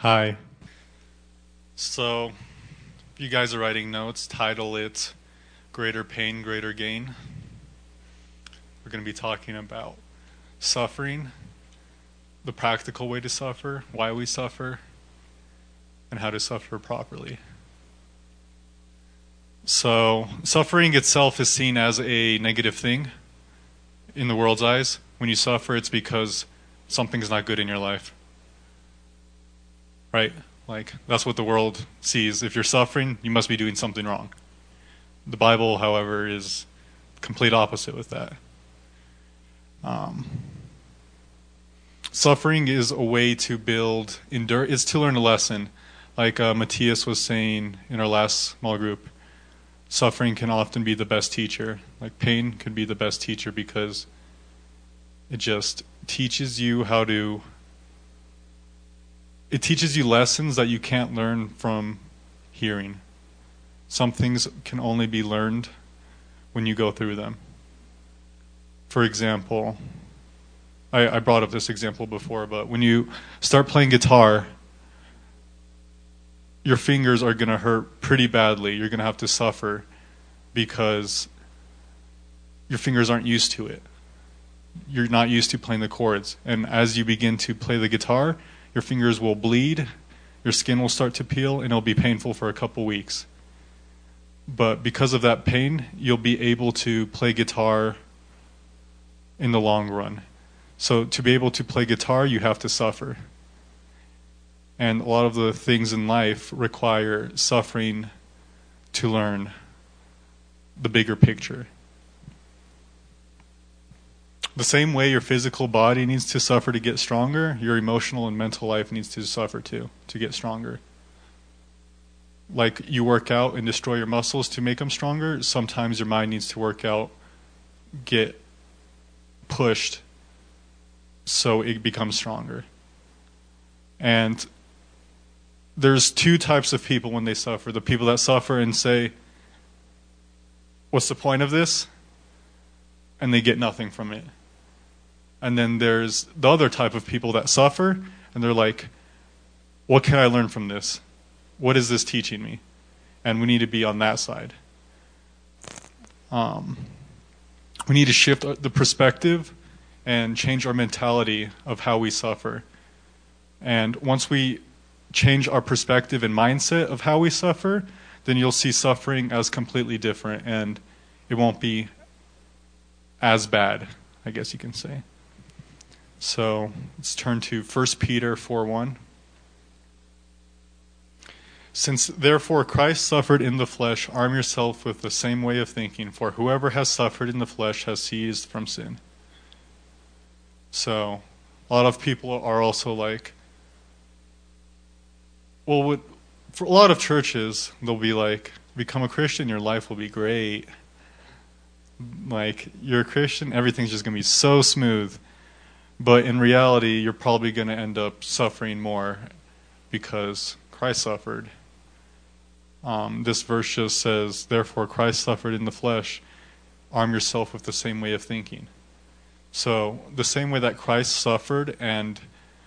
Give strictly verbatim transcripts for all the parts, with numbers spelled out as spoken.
Hi. So, if you guys are writing notes, title it Greater Pain, Greater Gain. We're going to be talking about suffering, the practical way to suffer, why we suffer, and how to suffer properly. So, suffering itself is seen as a negative thing in the world's eyes. When you suffer, it's because something's not good in your life. Right? Like, that's what the world sees. If you're suffering, you must be doing something wrong. The Bible, however, is complete opposite with that. Um, suffering is a way to build, endure, is to learn a lesson. Like uh, Matthias was saying in our last small group, suffering can often be the best teacher. Like, pain could be the best teacher because it just teaches you how to It teaches you lessons that you can't learn from hearing. Some things can only be learned when you go through them. For example, I, I brought up this example before, but when you start playing guitar, your fingers are going to hurt pretty badly. You're going to have to suffer because your fingers aren't used to it. You're not used to playing the chords. And as you begin to play the guitar, your fingers will bleed, your skin will start to peel, and it'll be painful for a couple weeks. But because of that pain, you'll be able to play guitar in the long run. So to be able to play guitar, you have to suffer. And a lot of the things in life require suffering to learn the bigger picture. The same way your physical body needs to suffer to get stronger, your emotional and mental life needs to suffer too, to get stronger. Like you work out and destroy your muscles to make them stronger, sometimes your mind needs to work out, get pushed, so it becomes stronger. And there's two types of people when they suffer. The people that suffer and say, what's the point of this? And they get nothing from it. And then there's the other type of people that suffer, and they're like, what can I learn from this? What is this teaching me? And we need to be on that side. Um, we need to shift the perspective and change our mentality of how we suffer. And once we change our perspective and mindset of how we suffer, then you'll see suffering as completely different, and it won't be as bad, I guess you can say. So let's turn to First Peter four one. Since therefore Christ suffered in the flesh, arm yourself with the same way of thinking, for whoever has suffered in the flesh has ceased from sin. So a lot of people are also like, well, what, for a lot of churches, they'll be like, become a Christian, your life will be great. Like, you're a Christian, everything's just going to be so smooth. But in reality, you're probably going to end up suffering more because Christ suffered. Um, this verse just says, therefore Christ suffered in the flesh, arm yourself with the same way of thinking. So the same way that Christ suffered and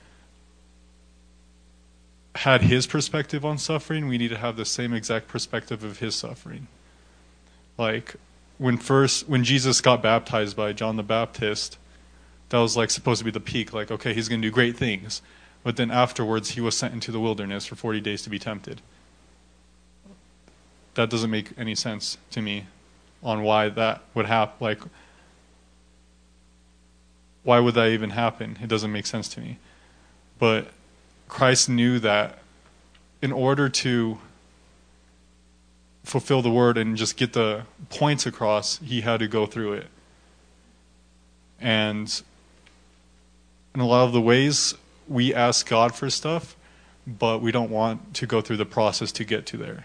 had his perspective on suffering, we need to have the same exact perspective of his suffering. Like, when first, when Jesus got baptized by John the Baptist, that was like supposed to be the peak, like, okay, he's going to do great things. But then afterwards, he was sent into the wilderness for forty days to be tempted. That doesn't make any sense to me on why that would happen. Like, why would that even happen? It doesn't make sense to me. But Christ knew that in order to fulfill the word and just get the points across, he had to go through it. And in a lot of the ways, we ask God for stuff, but we don't want to go through the process to get to there.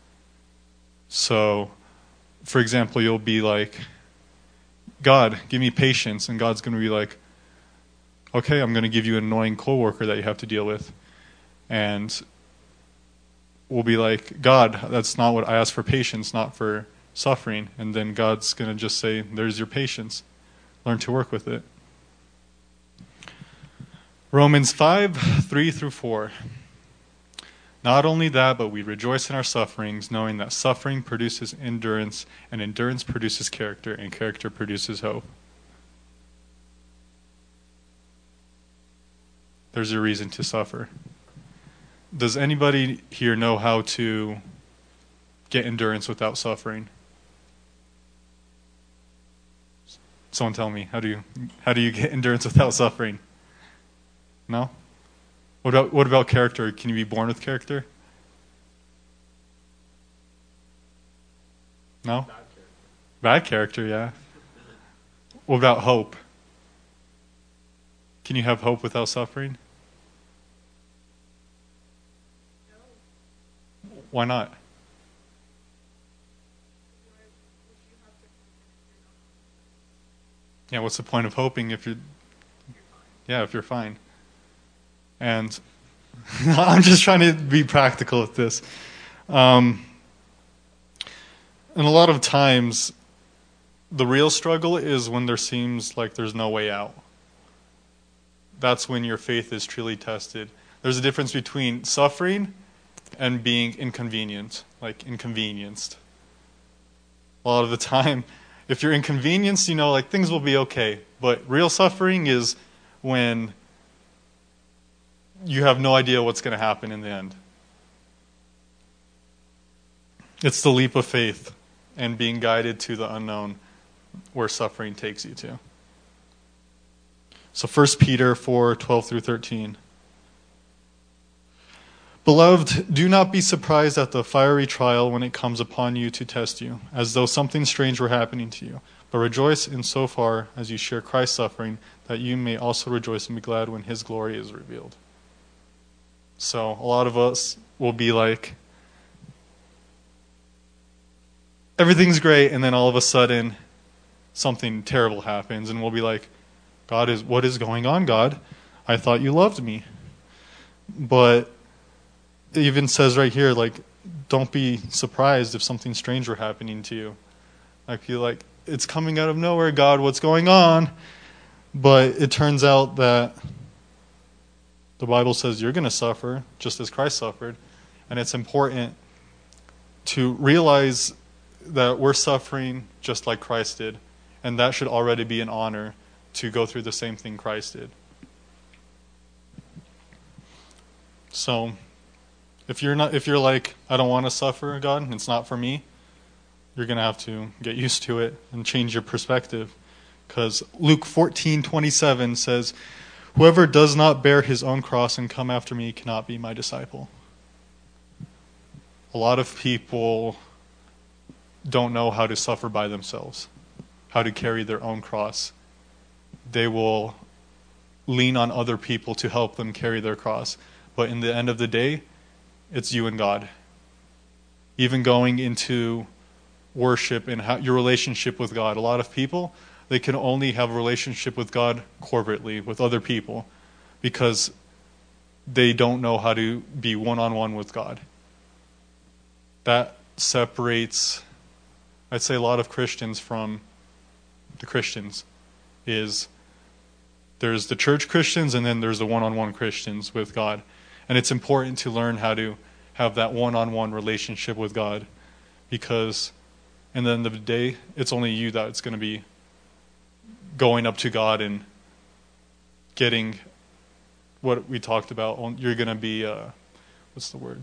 So, for example, you'll be like, God, give me patience. And God's going to be like, okay, I'm going to give you an annoying coworker that you have to deal with. And we'll be like, God, that's not what I asked for, patience, not for suffering. And then God's going to just say, there's your patience. Learn to work with it. Romans five, three through four. Not only that, but we rejoice in our sufferings, knowing that suffering produces endurance, and endurance produces character, and character produces hope. There's a reason to suffer. Does anybody here know how to get endurance without suffering? Someone tell me, how do you how do you get endurance without suffering? No? What about what about character? Can you be born with character? No? Bad character. Bad character, yeah. What about hope? Can you have hope without suffering? No. Why not? Why would you have to hope if you're not? Yeah, what's the point of hoping if you're You're fine. yeah, if you're fine? And I'm just trying to be practical with this. Um, and a lot of times, the real struggle is when there seems like there's no way out. That's when your faith is truly tested. There's a difference between suffering and being inconvenient, like inconvenienced. A lot of the time, if you're inconvenienced, you know, like things will be okay. But real suffering is when you have no idea what's going to happen in the end. It's the leap of faith and being guided to the unknown where suffering takes you to. So First Peter four, twelve through thirteen. Beloved, do not be surprised at the fiery trial when it comes upon you to test you, as though something strange were happening to you. But rejoice in so far as you share Christ's suffering, that you may also rejoice and be glad when his glory is revealed. So a lot of us will be like, everything's great, and then all of a sudden something terrible happens, and we'll be like, God is what is going on, God? I thought you loved me. But it even says right here, like, don't be surprised if something strange were happening to you. I feel like it's coming out of nowhere, God, what's going on? But it turns out that the Bible says you're going to suffer just as Christ suffered. And it's important to realize that we're suffering just like Christ did. And that should already be an honor to go through the same thing Christ did. So, if you're not, if you're like, I don't want to suffer, God, it's not for me, you're going to have to get used to it and change your perspective. Because Luke fourteen twenty-seven says, whoever does not bear his own cross and come after me cannot be my disciple. A lot of people don't know how to suffer by themselves, how to carry their own cross. They will lean on other people to help them carry their cross. But in the end of the day, it's you and God. Even going into worship and how, your relationship with God. A lot of people, they can only have a relationship with God corporately, with other people, because they don't know how to be one-on-one with God. That separates, I'd say, a lot of Christians from the Christians. Is there's the church Christians and then there's the one-on-one Christians with God. And it's important to learn how to have that one-on-one relationship with God, because in the end of the day, it's only you that's going to be going up to God and getting what we talked about. You're going to be, uh, what's the word?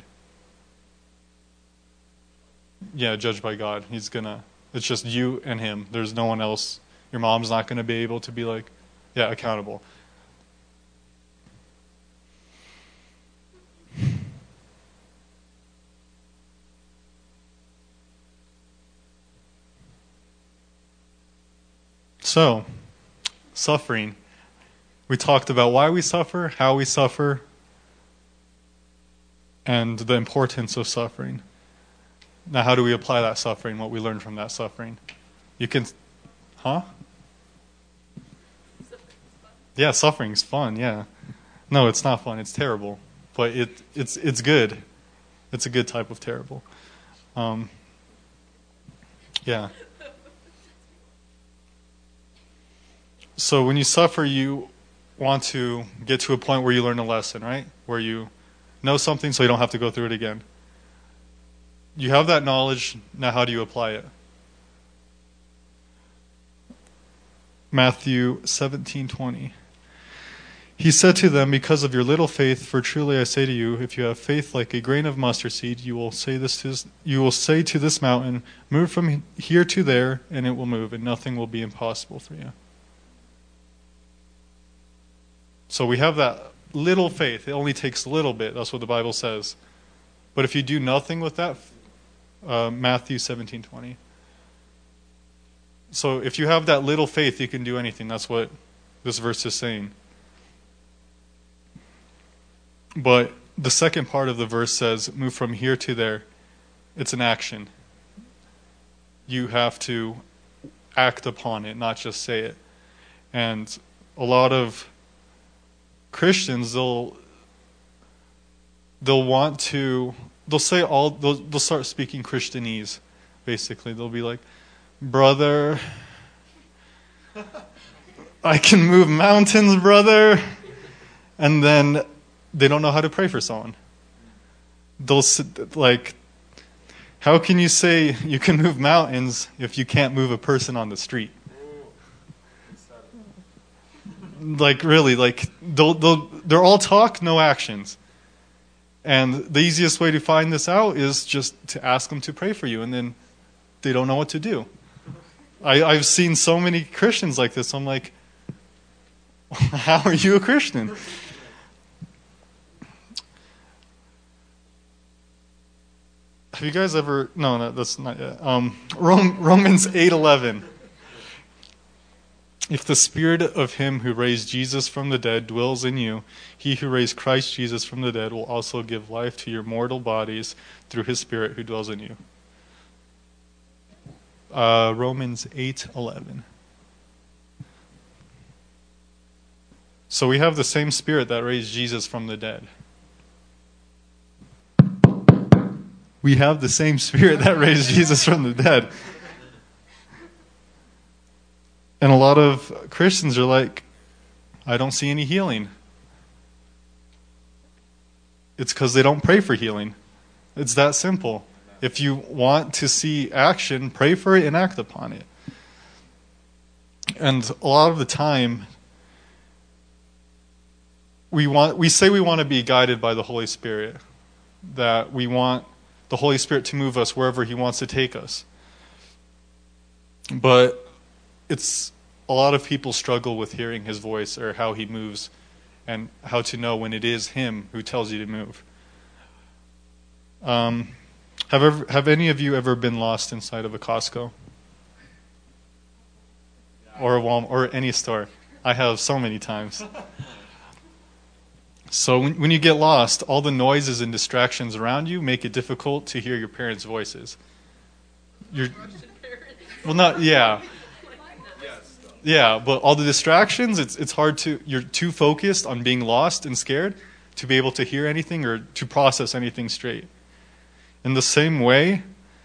Yeah, judged by God. He's going to, it's just you and him. There's no one else. Your mom's not going to be able to be like, yeah, accountable. So, suffering. We talked about why we suffer, how we suffer, and the importance of suffering. Now, how do we apply that suffering, what we learned from that suffering? You can, huh? Yeah, suffering's fun, yeah. No, it's not fun, it's terrible. But it it's it's good. It's a good type of terrible. Um, yeah. So when you suffer, you want to get to a point where you learn a lesson, right? Where you Know something so you don't have to go through it again. You have that knowledge, now how do you apply it? Matthew seventeen twenty. He said to them, because of your little faith, for truly I say to you, if you have faith like a grain of mustard seed, you will say this to this, you will say to this mountain, move from here to there, and it will move, and nothing will be impossible for you. So we have that little faith. It only takes a little bit. That's what the Bible says. But if you do nothing with that, uh, Matthew seventeen twenty. So if you have that little faith, you can do anything. That's what this verse is saying. But the second part of the verse says, move from here to there. It's an action. You have to act upon it, not just say it. And a lot of Christians, they'll they'll want to, they'll say all, they'll, they'll start speaking Christianese, basically. They'll be like, brother, I can move mountains, brother. And then they don't know how to pray for someone. They'll like, how can you say you can move mountains if you can't move a person on the street? Like really, like they'll, they'll, they're all talk, no actions. And the easiest way to find this out is just to ask them to pray for you, and then they don't know what to do. I, I've seen so many Christians like this. I'm like, how are you a Christian? Have you guys ever? No, no, that's not yet. Um, Romans eight eleven. If the spirit of him who raised Jesus from the dead dwells in you, he who raised Christ Jesus from the dead will also give life to your mortal bodies through his spirit who dwells in you. Uh, Romans eight eleven. So we have the same spirit that raised Jesus from the dead. We have the same spirit that raised Jesus from the dead. And a lot of Christians are like, I don't see any healing. It's because they don't pray for healing. It's that simple. If you want to see action, pray for it and act upon it. And a lot of the time, we want we say we want to be guided by the Holy Spirit, that we want the Holy Spirit to move us wherever he wants to take us. But it's a lot of people struggle with hearing his voice or how he moves and how to know when it is him who tells you to move. Um, have ever, have any of you ever been lost inside of a Costco? Or a Walmart, or any store? I have so many times. So when, when you get lost, all the noises and distractions around you make it difficult to hear your parents' voices. You're, well, not, yeah. Yeah, but all the distractions, it's it's hard to, you're too focused on being lost and scared to be able to hear anything or to process anything straight. In the same way,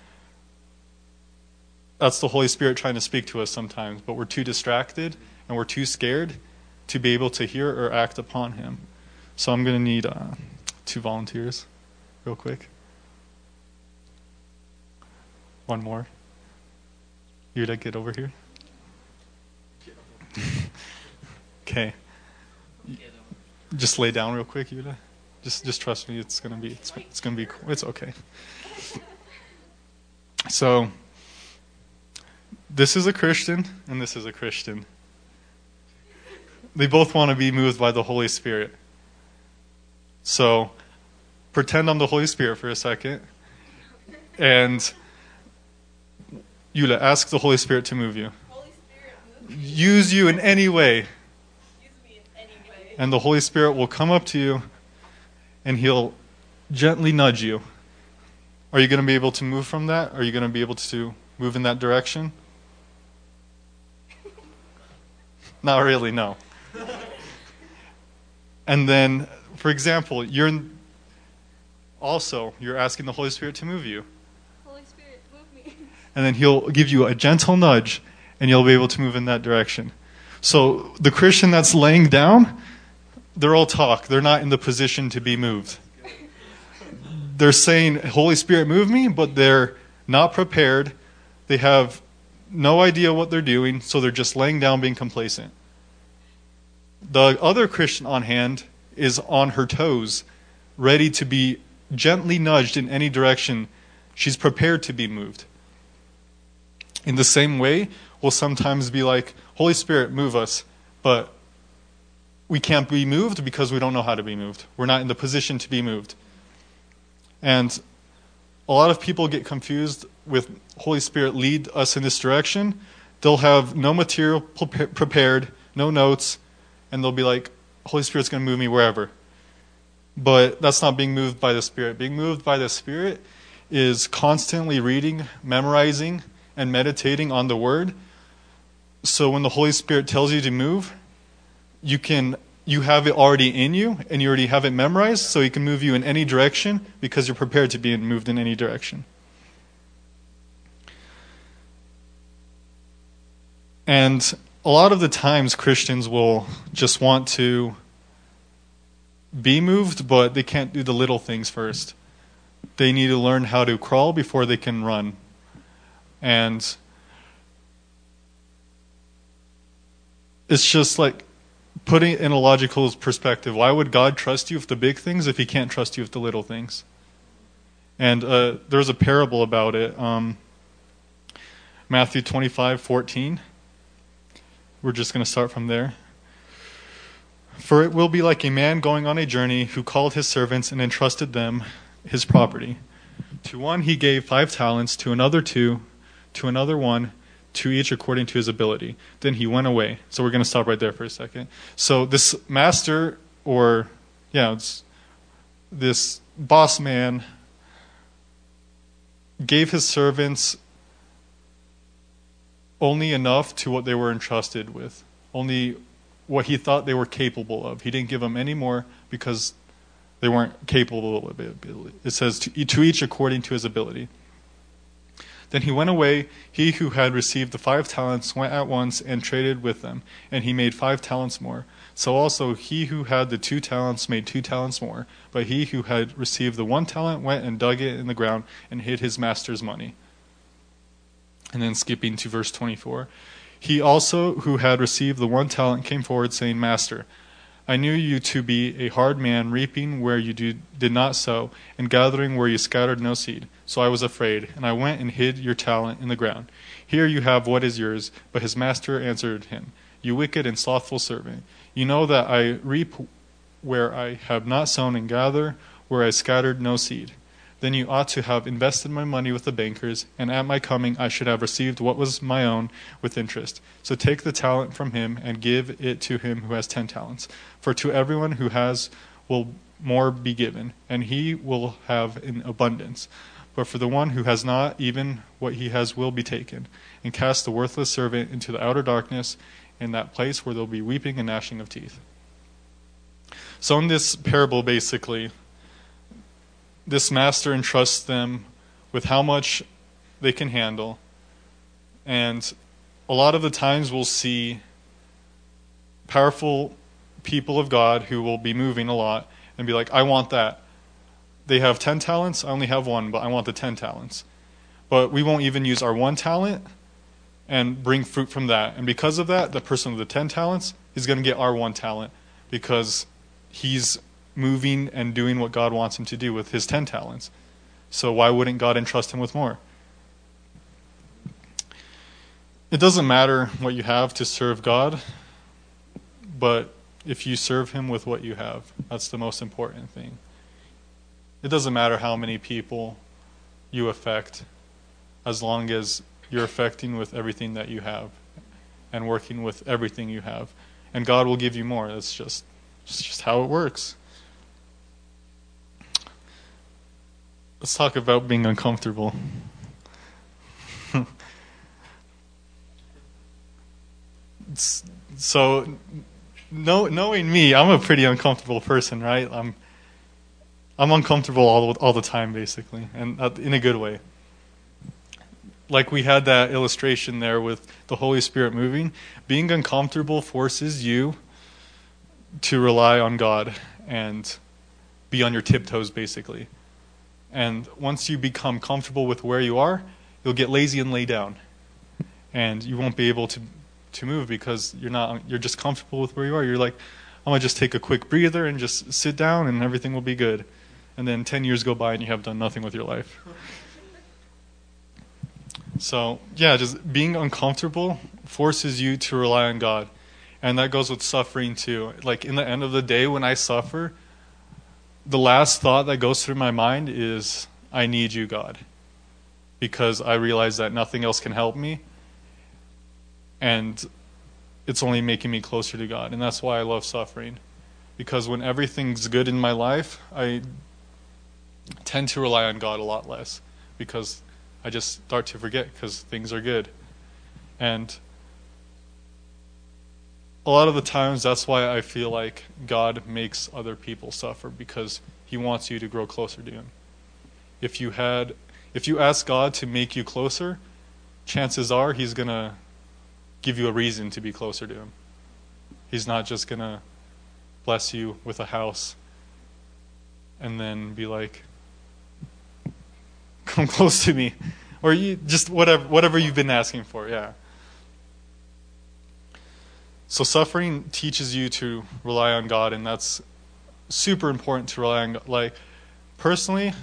that's the Holy Spirit trying to speak to us sometimes, but we're too distracted and we're too scared to be able to hear or act upon him. So I'm going to need uh, two volunteers real quick. One more. Yuda, get over here. Okay. Just lay down real quick, Yuda. Just just trust me, it's going to be it's, it's going to be cool. It's okay. So this is a Christian and this is a Christian. They both want to be moved by the Holy Spirit. So, pretend I'm the Holy Spirit for a second. And Yula, ask the Holy Spirit to move you. Holy Spirit, move me. Use you in any way. Use me in any way. And the Holy Spirit will come up to you and he'll gently nudge you. Are you going to be able to move from that? Are you going to be able to move in that direction? Not really, no. And then, for example, you're in, also, you're asking the Holy Spirit to move you. Holy Spirit, move me. And then he'll give you a gentle nudge, and you'll be able to move in that direction. So the Christian that's laying down, they're all talk. They're not in the position to be moved. they're saying, Holy Spirit, move me, but they're not prepared. They have no idea what they're doing, so they're just laying down being complacent. The other Christian on hand is on her toes, ready to be gently nudged in any direction. She's prepared to be moved. In the same way, we'll sometimes be like, Holy Spirit, move us, but we can't be moved because we don't know how to be moved. We're not in the position to be moved. And a lot of people get confused with Holy Spirit lead us in this direction. They'll have no material prepared, no notes, and they'll be like, Holy Spirit's going to move me wherever. But that's not being moved by the Spirit. Being moved by the Spirit is constantly reading, memorizing, and meditating on the Word. So when the Holy Spirit tells you to move, you can you have it already in you, and you already have it memorized, so He can move you in any direction because you're prepared to be moved in any direction. And a lot of the times Christians will just want to be moved, but they can't do the little things first. They need to learn how to crawl before they can run. And it's just like putting it in a logical perspective. Why would God trust you with the big things if He can't trust you with the little things? And uh, there's a parable about it. Um, Matthew twenty-five fourteen. We're just going to start from there. For it will be like a man going on a journey who called his servants and entrusted them his property. To one he gave five talents, to another two, to another one, to each according to his ability. Then he went away. So we're going to stop right there for a second. So this master, or yeah, it's this boss man, gave his servants only enough to what they were entrusted with. Only what he thought they were capable of. He didn't give them any more because they weren't capable of it. It says, to, to each according to his ability. Then he went away. He who had received the five talents went at once and traded with them, and he made five talents more. So also he who had the two talents made two talents more. But he who had received the one talent went and dug it in the ground and hid his master's money. And then skipping to verse twenty-four. He also who had received the one talent came forward, saying, Master, I knew you to be a hard man, reaping where you do, did not sow, and gathering where you scattered no seed. So I was afraid, and I went and hid your talent in the ground. Here you have what is yours. But his master answered him, You wicked and slothful servant, you know that I reap where I have not sown, and gather where I scattered no seed. Then you ought to have invested my money with the bankers, and at my coming I should have received what was my own with interest. So take the talent from him and give it to him who has ten talents. For to everyone who has will more be given, and he will have in abundance. But for the one who has not, even what he has will be taken. And cast the worthless servant into the outer darkness, in that place where there will be weeping and gnashing of teeth. So in this parable, basically, this master entrusts them with how much they can handle. And a lot of the times we'll see powerful people of God who will be moving a lot and be like, I want that. They have ten talents, I only have one, but I want the ten talents. But we won't even use our one talent and bring fruit from that. And because of that, the person with the ten talents is going to get our one talent because he's moving and doing what God wants him to do with his ten talents. So why wouldn't God entrust him with more? It doesn't matter what you have to serve God, but if you serve him with what you have, that's the most important thing. It doesn't matter how many people you affect, as long as you're affecting with everything that you have and working with everything you have. And God will give you more. That's just, it's just how it works. Let's talk about being uncomfortable. So, know, knowing me, I'm a pretty uncomfortable person, right? I'm I'm uncomfortable all all the time, basically, and in a good way. Like we had that illustration there with the Holy Spirit moving. Being uncomfortable forces you to rely on God and be on your tiptoes, basically. And once you become comfortable with where you are, you'll get lazy and lay down. And you won't be able to to move because you're not you're just comfortable with where you are. You're like, I'm gonna just take a quick breather and just sit down and everything will be good. And then ten years go by and you have done nothing with your life. So yeah, just being uncomfortable forces you to rely on God. And that goes with suffering too. Like in the end of the day when I suffer, the last thought that goes through my mind is, I need you, God. Because I realize that nothing else can help me. And it's only making me closer to God. And that's why I love suffering. Because when everything's good in my life, I tend to rely on God a lot less. Because I just start to forget because things are good. And a lot of the times that's why I feel like God makes other people suffer, because he wants you to grow closer to him. If you had if you ask God to make you closer, chances are he's going to give you a reason to be closer to him. He's not just going to bless you with a house and then be like, come close to me. Or you just whatever whatever you've been asking for, yeah. So suffering teaches you to rely on God, and that's super important to rely on God. Like, personally,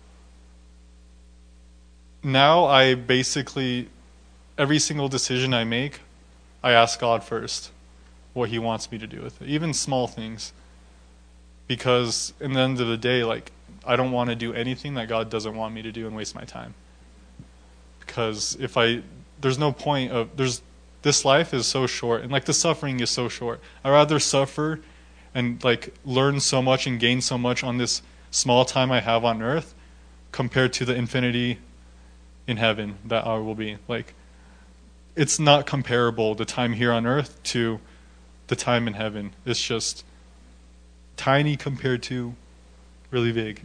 now I basically, every single decision I make, I ask God first what he wants me to do with it, even small things. Because in the end of the day, like, I don't want to do anything that God doesn't want me to do and waste my time. Because if I, there's no point of, there's, this life is so short, and like the suffering is so short. I'd rather suffer and like learn so much and gain so much on this small time I have on earth compared to the infinity in heaven that I will be. Like, it's not comparable, the time here on earth to the time in heaven. It's just tiny compared to really big.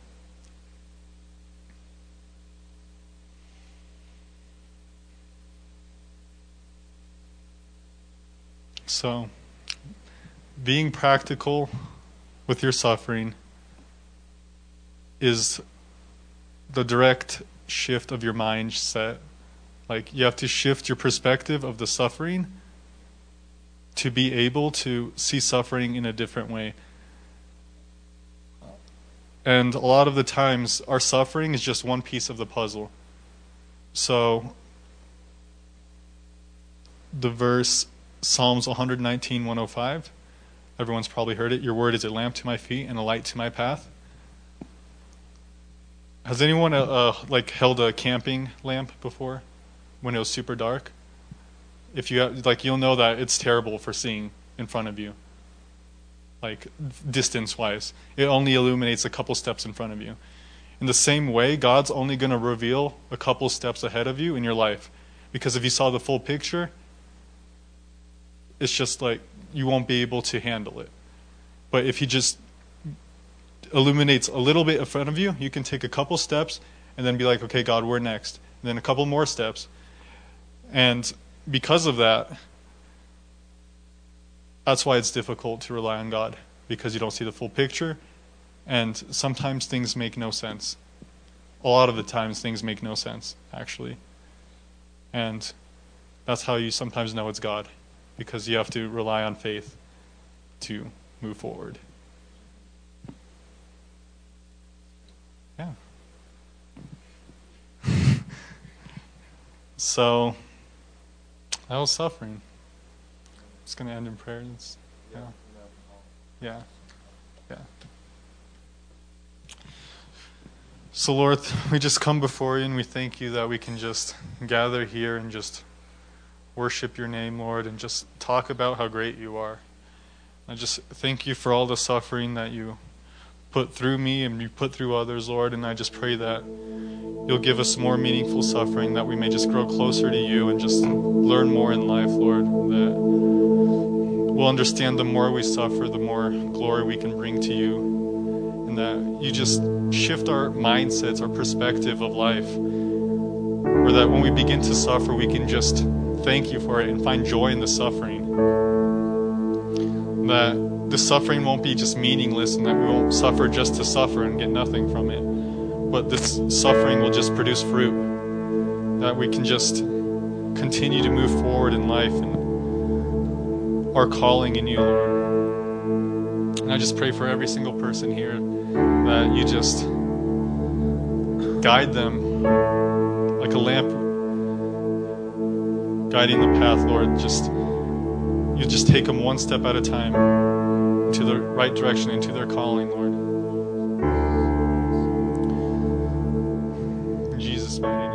So, being practical with your suffering is the direct shift of your mindset. Like, you have to shift your perspective of the suffering to be able to see suffering in a different way. And a lot of the times, our suffering is just one piece of the puzzle. So, the verse Psalms one nineteen, one oh five. Everyone's probably heard it. Your word is a lamp to my feet and a light to my path. Has anyone uh, uh, like held a camping lamp before when it was super dark? If you have, like, you'll know that it's terrible for seeing in front of you. Like, distance-wise, it only illuminates a couple steps in front of you. In the same way, God's only going to reveal a couple steps ahead of you in your life, because if you saw the full picture, it's just like you won't be able to handle it. But if he just illuminates a little bit in front of you, you can take a couple steps and then be like, okay, God, where next? And then a couple more steps. And because of that, that's why it's difficult to rely on God, because you don't see the full picture, and sometimes things make no sense. A lot of the times things make no sense, actually. And that's how you sometimes know it's God, because you have to rely on faith to move forward. Yeah. So, that was suffering. It's going to end in prayer. It's, yeah. Yeah. Yeah. So, Lord, we just come before you and we thank you that we can just gather here and just worship your name, Lord, and just talk about how great you are. I just thank you for all the suffering that you put through me and you put through others, Lord, and I just pray that you'll give us more meaningful suffering, that we may just grow closer to you and just learn more in life, Lord, that we'll understand the more we suffer, the more glory we can bring to you, and that you just shift our mindsets, our perspective of life, or that when we begin to suffer, we can just thank you for it and find joy in the suffering. That the suffering won't be just meaningless, and that we won't suffer just to suffer and get nothing from it, but this suffering will just produce fruit, that we can just continue to move forward in life and our calling in you, Lord. And I just pray for every single person here that you just guide them like a lamp guiding the path, Lord. Just you just take them one step at a time into the right direction, into their calling, Lord. In Jesus' mighty name.